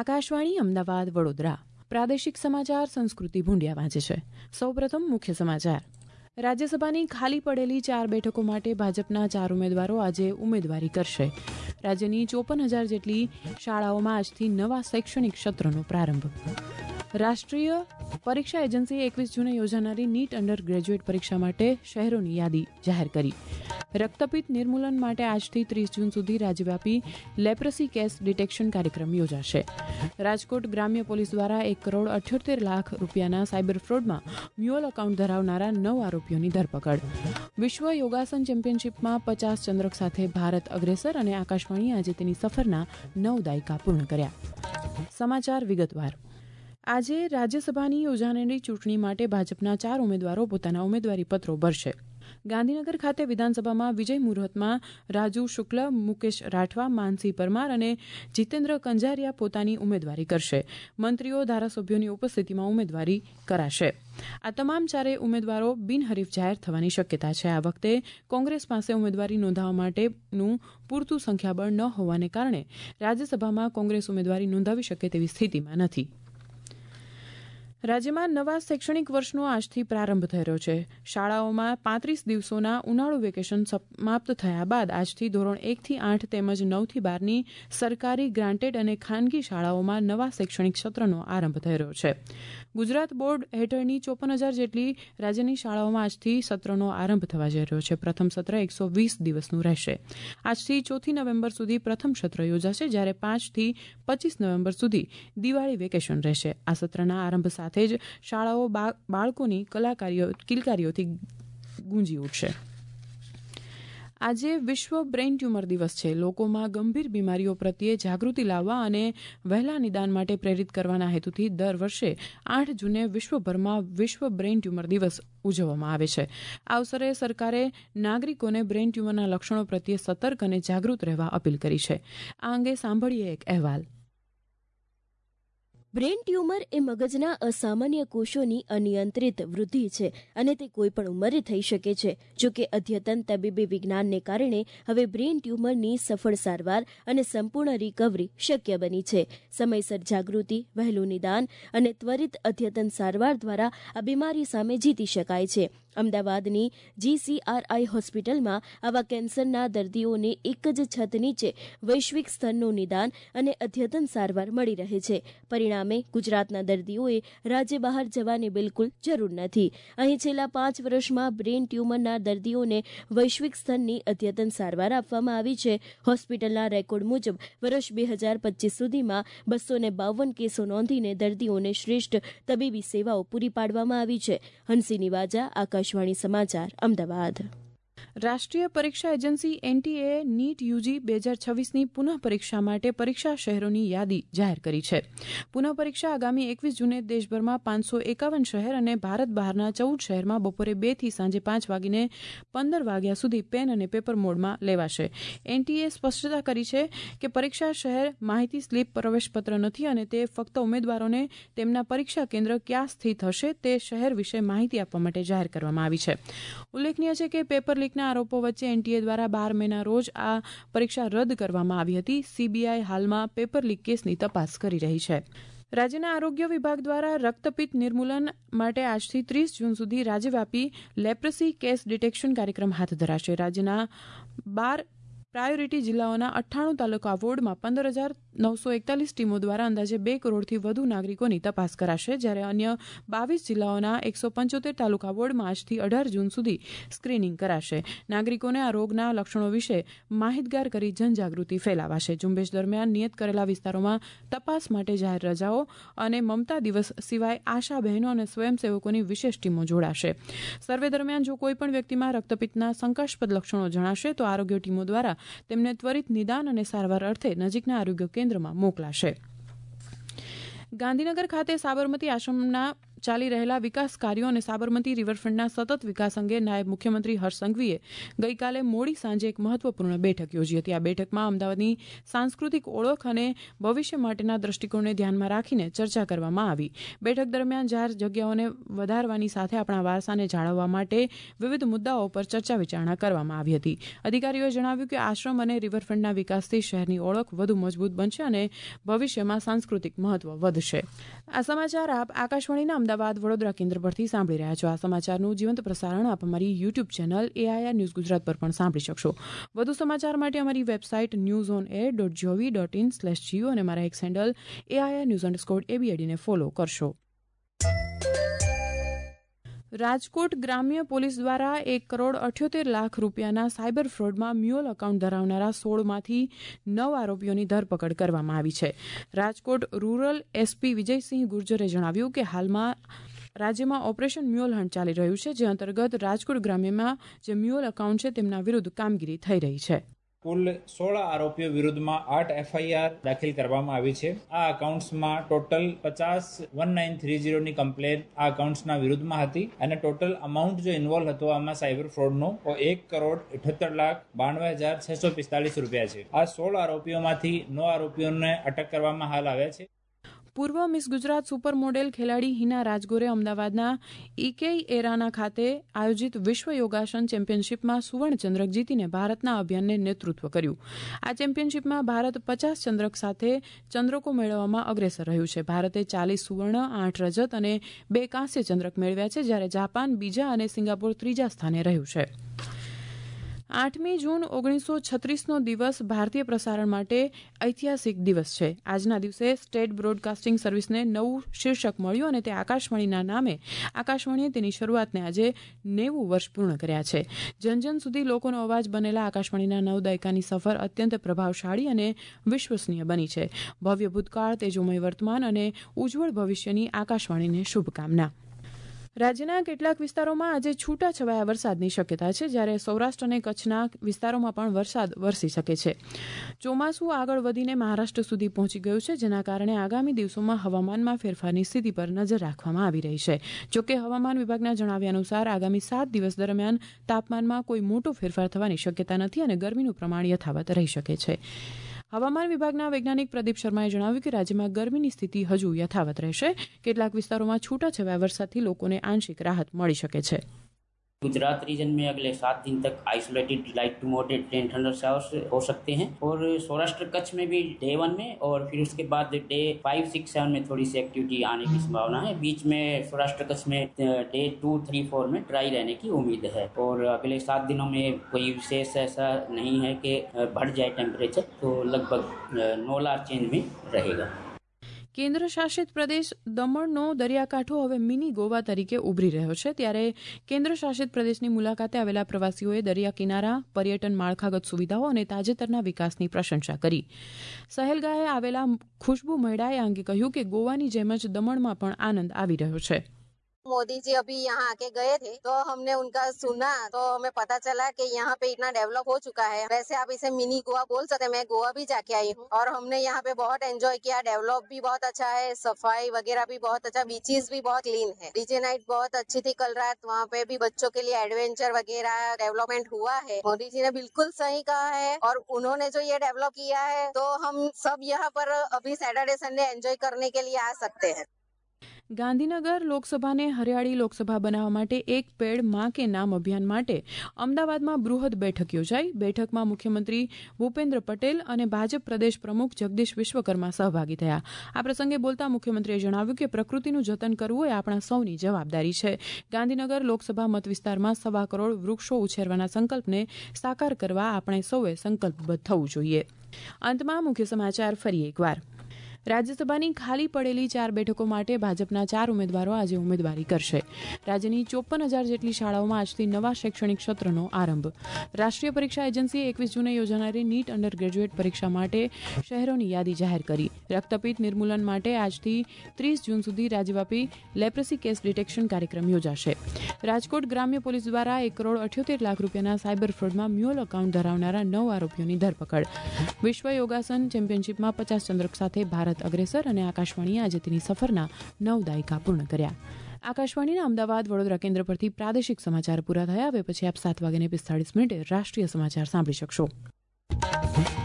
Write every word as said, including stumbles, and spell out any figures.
આકાશવાણી અમદાવાદ વડોદરા પ્રાદેશિક સમાચાર સંસ્કૃતિ ભૂંડિયા વાંચે છે. સૌપ્રથમ મુખ્ય સમાચાર. રાજ્યસભાની ખાલી પડેલી ચાર બેઠકો માટે ભાજપના ચાર ઉમેદવારો આજે ઉમેદવારી કરશે. રાજ્યની ચોપન હજાર જેટલી શાળાઓમાં આજથી નવા શૈક્ષણિક સત્રનો પ્રારંભ. રાષ્ટ્રીય પરીક્ષા એજન્સીએ એકવીસ જૂને યોજાનારી નીટ અંડર ગ્રેજ્યુએટ પરીક્ષા માટે શહેરોની યાદી જાહેર કરી. રક્તપિત્ત નિર્મૂલન માટે આજથી ત્રીસ જૂન સુધી રાજ્યવ્યાપી લેપ્રસી કેસ ડિટેક્શન કાર્યક્રમ યોજાશે. રાજકોટ ગ્રામ્ય પોલીસ દ્વારા એક કરોડ અઠ્યોતેર લાખ રૂપિયાના સાયબર ફ્રોડમાં મ્યુઅલ એકાઉન્ટ ધરાવનારા નવ આરોપીઓની ધરપકડ. વિશ્વ યોગાસન ચેમ્પિયનશીપમાં પચાસ ચંદ્રક સાથે ભારત અગ્રેસર અને આકાશવાણીએ આજે તેની સફરના નવ દાયકા પૂર્ણ કર્યા. સમાચાર વિગતવાર. આજે રાજ્યસભાની યોજાનારી ચૂંટણી માટે ભાજપના ચાર ઉમેદવારો પોતાના ઉમેદવારી પત્રો ભરશે. ગાંધીનગર ખાતે વિધાનસભામાં વિજય મુહૂર્તમાં રાજુ શુક્લ, મુકેશ રાઠવા, માનસી પરમાર અને જીતેન્દ્ર કંજારિયા પોતાની ઉમેદવારી કરશે. મંત્રીઓ, ધારાસભ્યોની ઉપસ્થિતિમાં ઉમેદવારી કરાશે. આ તમામ ચારેય ઉમેદવારો બિનહરીફ જાહેર થવાની શક્યતા છે. આ વખતે કોંગ્રેસ પાસે ઉમેદવારી નોંધાવવા માટેનું પૂરતું સંખ્યાબળ ન હોવાને કારણે રાજ્યસભામાં કોંગ્રેસ ઉમેદવારી નોંધાવી શકે તેવી સ્થિતિમાં નથી. રાજ્યમાં નવા શૈક્ષણિક વર્ષનો આજથી પ્રારંભ થઈ રહ્યો છે. શાળાઓમાં પાંત્રીસ દિવસોના ઉનાળુ વેકેશન સમાપ્ત થયા બાદ આજથી ધોરણ એકથી આઠ તેમજ નવથી બારની સરકારી, ગ્રાન્ટેડ અને ખાનગી શાળાઓમાં નવા શૈક્ષણિક સત્રનો આરંભ થઈ રહ્યો છે. ગુજરાત બોર્ડ હેઠળની ચોપન હજાર જેટલી રાજ્યની શાળાઓમાં આજથી સત્રનો આરંભ થવા જઈ રહ્યો છે. પ્રથમ સત્ર એકસો વીસ દિવસનું રહેશે. આજથી ચોથી નવેમ્બર સુધી પ્રથમ સત્ર યોજાશે, જ્યારે પાંચથી પચીસ નવેમ્બર સુધી દિવાળી વેકેશન રહેશે. આ સત્રના આરંભ સાથે જ શાળાઓ બાળકોની કલાકારીઓ કિલકારીઓથી ગુંજી ઉઠશે. આજે વિશ્વ બ્રેઇન ટ્યુમર દિવસ છે. લોકોમાં ગંભીર બીમારીઓ પ્રત્યે જાગૃતિ લાવવા અને વહેલા નિદાન માટે પ્રેરિત કરવાના હેતુથી દર વર્ષે આઠ જૂને વિશ્વભરમાં વિશ્વ બ્રેઇન ટ્યુમર દિવસ ઉજવવામાં આવે છે. આ અવસરે સરકારે નાગરિકોને બ્રેઇન ટ્યુમરના લક્ષણો પ્રત્યે સતર્ક અને જાગૃત રહેવા અપીલ કરી છે. આ અંગે સાંભળીએ એક અહેવાલ. બ્રેઇન ટ્યુમર એ મગજના અસામાન્ય કોષોની અનિયંત્રિત વૃદ્ધિ છે અને તે કોઈપણ ઉંમરે થઈ શકે છે. જો કે અદ્યતન તબીબી વિજ્ઞાનને કારણે હવે બ્રેઇન ટ્યુમરની સફળ સારવાર અને સંપૂર્ણ રિકવરી શક્ય બની છે. સમયસર જાગૃતિ, વહેલું નિદાન અને ત્વરિત અદ્યતન સારવાર દ્વારા આ બીમારી સામે જીતી શકાય છે. અમદાવાદની જીસીઆરઆઈ હોસ્પિટલમાં આવા કેન્સરના દર્દીઓને એક જ છત નીચે વૈશ્વિક સ્તરનું નિદાન અને અદ્યતન સારવાર મળી રહે છે. પરિણામે ગુજરાતના દર્દીઓએ રાજ્ય બહાર જવાની બિલકુલ જરૂર નથી. અહીં છેલ્લા પાંચ વર્ષમાં બ્રેઇન ટ્યુમરના દર્દીઓને વૈશ્વિક સ્તરની અદ્યતન સારવાર આપવામાં આવી છે. હોસ્પિટલના રેકોર્ડ મુજબ વર્ષ બે હજાર પચીસ સુધીમાં બસો ને બાવન કેસો નોંધીને દર્દીઓને શ્રેષ્ઠ તબીબી સેવાઓ પૂરી પાડવામાં આવી છે. હંસી નિવાજા, આકાશવાણી સમાચાર, અમદાવાદ. રાષ્ટ્રીય પરીક્ષા એજન્સી એનટીએ નીટ યુજી બે હજાર છવ્વીસની પુનઃ પરીક્ષા માટે પરીક્ષા શહેરોની યાદી જાહેર કરી છે. પુનઃ પરીક્ષા આગામી એકવીસ જૂને દેશભરમાં પાંચસો એકાવન શહેર અને ભારત બહારના ચૌદ શહેરમાં બપોરે બે થી સાંજે પાંચ વાગીને પંદર વાગ્યા સુધી પેન અને પેપર મોડમાં લેવાશે. એનટીએ સ્પષ્ટતા કરી છે કે પરીક્ષા શહેર માહિતી સ્લીપ પ્રવેશપત્ર નથી અને તે ફક્ત ઉમેદવારોને તેમના પરીક્ષા કેન્દ્ર ક્યાં સ્થિત હશે તે શહેર વિશે માહિતી આપવા માટે જાહેર કરવામાં આવી છે. ઉલ્લેખનીય છે કે પેપર લીક આરોપો વચ્ચે એનટીએ દ્વારા બાર મેના રોજ આ પરીક્ષા રદ કરવામાં આવી હતી. સીબીઆઈ હાલમાં પેપર લીક કેસની તપાસ કરી રહી છે. રાજ્યના આરોગ્ય વિભાગ દ્વારા રક્તપિત્ત નિર્મૂલન માટે આજથી ત્રીસ જૂન સુધી રાજ્યવ્યાપી લેપ્રસી કેસ ડિટેક્શન કાર્યક્રમ હાથ ધરાશે. રાજ્યના બાર પ્રાયોરિટી જિલ્લાઓના અઠ્ઠાણું તાલુકા વોર્ડમાં પંદર હજાર નવસો એકતાલીસ ટીમો દ્વારા અંદાજે બે કરોડથી વધુ નાગરિકોની તપાસ કરાશે, જ્યારે અન્ય બાવીસ જિલ્લાઓના એકસો પંચોતેર તાલુકા વોર્ડમાં આજથી અઢાર જૂન સુધી સ્ક્રીનિંગ કરાશે. નાગરિકોને આ રોગના લક્ષણો વિશે માહિતગાર કરી જનજાગૃતિ ફેલાવાશે. ઝુંબેશ દરમિયાન નિયત કરેલા વિસ્તારોમાં તપાસ માટે જાહેર રજાઓ અને મમતા દિવસ સિવાય આશા બહેનો અને સ્વયંસેવકોની વિશેષ ટીમો જોડાશે. સર્વે દરમિયાન જો કોઈપણ વ્યક્તિમાં રક્તપિત્તના શંકાસ્પદ લક્ષણો જણાશે તો આરોગ્ય ટીમો દ્વારા તેમને ત્વરિત નિદાન અને સારવાર અર્થે નજીકના આરોગ્ય કેન્દ્રમાં મોકલાશે. ગાંધીનગર ખાતે સાબરમતી આશ્રમના ચાલી રહેલા વિકાસ કાર્યો અને સાબરમતી રિવરફ્રન્ટના સતત વિકાસ અંગે નાયબ મુખ્યમંત્રી હર્ષ સંઘવીએ ગઈકાલે મોડી સાંજે એક મહત્વપૂર્ણ બેઠક યોજી હતી. આ બેઠકમાં અમદાવાદની સાંસ્કૃતિક ઓળખ અને ભવિષ્ય માટેના દ્રષ્ટિકોણને ધ્યાનમાં રાખીને ચર્ચા કરવામાં આવી. બેઠક દરમિયાન જાહેર જગ્યાઓને વધારવાની સાથે આપણા વારસાને જાળવવા માટે વિવિધ મુદ્દાઓ પર ચર્ચા વિચારણા કરવામાં આવી હતી. અધિકારીઓએ જણાવ્યું કે આશ્રમ અને રિવરફ્રન્ટના વિકાસથી શહેરની ઓળખ વધુ મજબૂત બનશે અને ભવિષ્યમાં સાંસ્કૃતિક મહત્વ વધશે. આ સમાચાર આપ આકાશવાણીના અમદાવાદ વડોદરા કેન્દ્ર પરથી સાંભળી રહ્યા છો. આ સમાચારનું જીવંત પ્રસારણ આપ અમારી YouTube channel AIR news Gujarat પર પણ સાંભળી શકશો. વધુ સમાચાર માટે અમારી website news on air dot G O V dot in slash G O અને મારા એક હેન્ડલ એઆઈઆર ન્યૂઝ અંડરસ્કોર એબીએડીને ફોલો કરશો. રાજકોટ ગ્રામ્ય પોલીસ દ્વારા એક કરોડ અઠ્યોતેર લાખ રૂપિયાના સાયબર ફ્રોડમાં મ્યુઅલ એકાઉન્ટ ધરાવનારા સોળમાંથી નવ આરોપીઓની ધરપકડ કરવામાં આવી છે. રાજકોટ રૂરલ એસપી વિજયસિંહ ગુર્જરે જણાવ્યું કે હાલમાં રાજ્યમાં ઓપરેશન મ્યુઅલ હન્ટ ચાલી રહ્યું છે, જે અંતર્ગત રાજકોટ ગ્રામ્યમાં જે મ્યુઅલ એકાઉન્ટ છે તેમના વિરુદ્ધ કામગીરી થઈ રહી છે. કુલ સોળ આરોપીઓ વિરુદ્ધમાં આઠ એફઆઈઆર દાખલ કરવામાં આવી છે. આ એકાઉન્ટ્સમાં ટોટલ પચાસ વન નાઇન થ્રી ઝીરોની કમ્પ્લેન આ એકાઉન્ટ્સના વિરુદ્ધમાં હતી અને ટોટલ અમાઉન્ટ જો ઇન્વોલ્વ હતો આમાં સાયબર ફ્રોડનો એક કરોડ અઠ્યોતેર લાખ બાણવે હજાર છસો પિસ્તાલીસ રૂપિયા છે. આ સોળ આરોપીઓમાંથી નવ આરોપીઓને અટક કરવામાં હાલ આવ્યા છે. પૂર્વ મિસ ગુજરાત સુપર મોડેલ ખેલાડી હિના રાજગોરે અમદાવાદના ઇકેઈ એરાના ખાતે આયોજિત વિશ્વ યોગાસન ચેમ્પિયનશિપમાં સુવર્ણચંદ્રક જીતીને ભારતના અભિયાનને નેતૃત્વ કર્યું. આ ચેમ્પિયનશિપમાં ભારત પચાસ ચંદ્રક સાથે ચંદ્રકો મેળવવામાં અગ્રેસર રહ્યું છે. ભારતે ચાલીસ સુવર્ણ, આઠ રજત અને બે કાંસ્ય ચંદ્રક મેળવ્યા છે, જ્યારે જાપાન બીજા અને સિંગાપોર ત્રીજા સ્થાને રહ્યું છે. આઠમી જૂન ઓગણીસો છત્રીસનો દિવસ ભારતીય પ્રસારણ માટે ઐતિહાસિક દિવસ છે. આજના દિવસે સ્ટેટ બ્રોડકાસ્ટિંગ સર્વિસને નવું શીર્ષક મળ્યું અને તે આકાશવાણીના નામે આકાશવાણીએ તેની શરૂઆતને આજે નેવું વર્ષ પૂર્ણ કર્યા છે. જનજન સુધી લોકોનો અવાજ બનેલા આકાશવાણીના નવ દાયકાની સફર અત્યંત પ્રભાવશાળી અને વિશ્વસનીય બની છે. ભવ્ય ભૂતકાળ, તેજોમય વર્તમાન અને ઉજ્જવળ ભવિષ્યની આકાશવાણીને શુભકામના. રાજ્યના કેટલાક વિસ્તારોમાં આજે છૂટાછવાયા વરસાદની શક્યતા છે, જ્યારે સૌરાષ્ટ્ર અને કચ્છના વિસ્તારોમાં પણ વરસાદ વરસી શકે છે. ચોમાસું આગળ વધીને મહારાષ્ટ્ર સુધી પહોંચી ગયું છે, જેના કારણે આગામી દિવસોમાં હવામાનમાં ફેરફારની સ્થિતિ પર નજર રાખવામાં આવી રહી છે. જોકે હવામાન વિભાગના જણાવ્યા અનુસાર આગામી સાત દિવસ દરમિયાન તાપમાનમાં કોઈ મોટો ફેરફાર થવાની શક્યતા નથી અને ગરમીનું પ્રમાણ યથાવત રહી શકે છે. હવામાન વિભાગના વૈજ્ઞાનિક પ્રદીપ શર્માએ જણાવ્યું કે રાજ્યમાં ગરમીની સ્થિતિ હજુ યથાવત રહેશે. કેટલાક વિસ્તારોમાં છૂટાછવાયા વરસાદથી લોકોને આંશિક રાહત મળી શકે છે. गुजरात रीजन में अगले सात दिन तक isolated light to moderate rain thunder showers हो सकते हैं और सौराष्ट्र कच्छ में भी डे वन में और फिर उसके बाद डे फाइव सिक्स सेवन में थोड़ी सी एक्टिविटी आने की संभावना है. बीच में सौराष्ट्र कच्छ में डे टू थ्री फोर में ड्राई रहने की उम्मीद है और अगले सात दिनों में कोई विशेष ऐसा नहीं है कि बढ़ जाए टेम्परेचर, तो लगभग नोलार चेंज में रहेगा. કેન્દ્ર શાસિત પ્રદેશ દમણનો દરિયાકાંઠો હવે મિની ગોવા તરીકે ઉભરી રહ્યો છે, ત્યારે કેન્દ્ર શાસિત પ્રદેશની મુલાકાતે આવેલા પ્રવાસીઓએ દરિયા કિનારા, પર્યટન માળખાગત સુવિધાઓ અને તાજેતરના વિકાસની પ્રશંસા કરી. સહેલગાહે આવેલા ખુશ્બુ મહેડાએ આ અંગે કહ્યું કે ગોવાની જેમ જ દમણમાં પણ આનંદ આવી રહ્યો છે. मोदी जी अभी यहाँ आके गए थे तो हमने उनका सुना तो हमें पता चला कि यहाँ पे इतना डेवलप हो चुका है. वैसे आप इसे मिनी गोवा बोल सकते हैं. मैं गोवा भी जाके आई हूँ और हमने यहाँ पे बहुत एंजॉय किया. डेवलप भी बहुत अच्छा है, सफाई वगैरह भी बहुत अच्छा, बीचेस भी बहुत क्लीन है. डीजे नाइट बहुत अच्छी थी कल रात. वहाँ पे भी बच्चों के लिए एडवेंचर वगैरह डेवलपमेंट हुआ है. मोदी जी ने बिल्कुल सही कहा है और उन्होंने जो ये डेवलप किया है तो हम सब यहाँ पर अभी सैटरडे संडे एंजॉय करने के लिए आ सकते हैं. ગાંધીનગર લોકસભાને હરિયાળી લોકસભા બનાવવા માટે એક પેડ માં કે નામ અભિયાન માટે અમદાવાદમાં બૃહદ બેઠક યોજાઈ. બેઠકમાં મુખ્યમંત્રી ભૂપેન્દ્ર પટેલ અને ભાજપ પ્રદેશ પ્રમુખ જગદીશ વિશ્વકર્મા સહભાગી થયા. આ પ્રસંગે બોલતા મુખ્યમંત્રીએ જણાવ્યું કે પ્રકૃતિનું જતન કરવું એ આપણા સૌની જવાબદારી છે. ગાંધીનગર લોકસભા મતવિસ્તારમાં સવા કરોડ વૃક્ષો ઉછેરવાના સંકલ્પને સાકાર કરવા આપણે સૌએ સંકલ્પબદ્ધ થવું જોઈએ. અંતમાં મુખ્ય સમાચાર ફરી એકવાર. રાજ્યસભાની ખાલી પડેલી ચાર બેઠકો માટે ભાજપના ચાર ઉમેદવારો આજે ઉમેદવારી કરશે. રાજ્યની ચોપન હજાર જેટલી શાળાઓમાં આજથી નવા શૈક્ષણિક સત્રનો આરંભ. રાષ્ટ્રીય પરીક્ષા એજન્સીએ એકવીસ જૂને યોજાનારી નીટ અંડર ગ્રેજ્યુએટ પરીક્ષા માટે શહેરોની યાદી જાહેર કરી. રક્તપિત્ત નિર્મૂલન માટે આજથી ત્રીસ જૂન સુધી રાજ્યવ્યાપી લેપ્રસી કેસ ડિટેક્શન કાર્યક્રમ યોજાશે. રાજકોટ ગ્રામ્ય પોલીસ દ્વારા એક કરોડ અઠ્યોતેર લાખ રૂપિયાના સાયબર ફ્રોડમાં મ્યુઅલ એકાઉન્ટ ધરાવનારા નવ આરોપીઓની ધરપકડ. વિશ્વ યોગાસન ચેમ્પિયનશિપમાં પચાસ ચંદ્રક સાથે ભારત અગ્રેસર અને આકાશવાણીએ આજે તેની સફરના નવ દાયકા પૂર્ણ કર્યા. આકાશવાણીના અમદાવાદ વડોદરા કેન્દ્ર પરથી પ્રાદેશિક સમાચાર પૂરા થયા. હવે પછી આપ સાત વાગ્યાને પિસ્તાળીસ મિનિટે રાષ્ટ્રીય સમાચાર સાંભળી શકશો.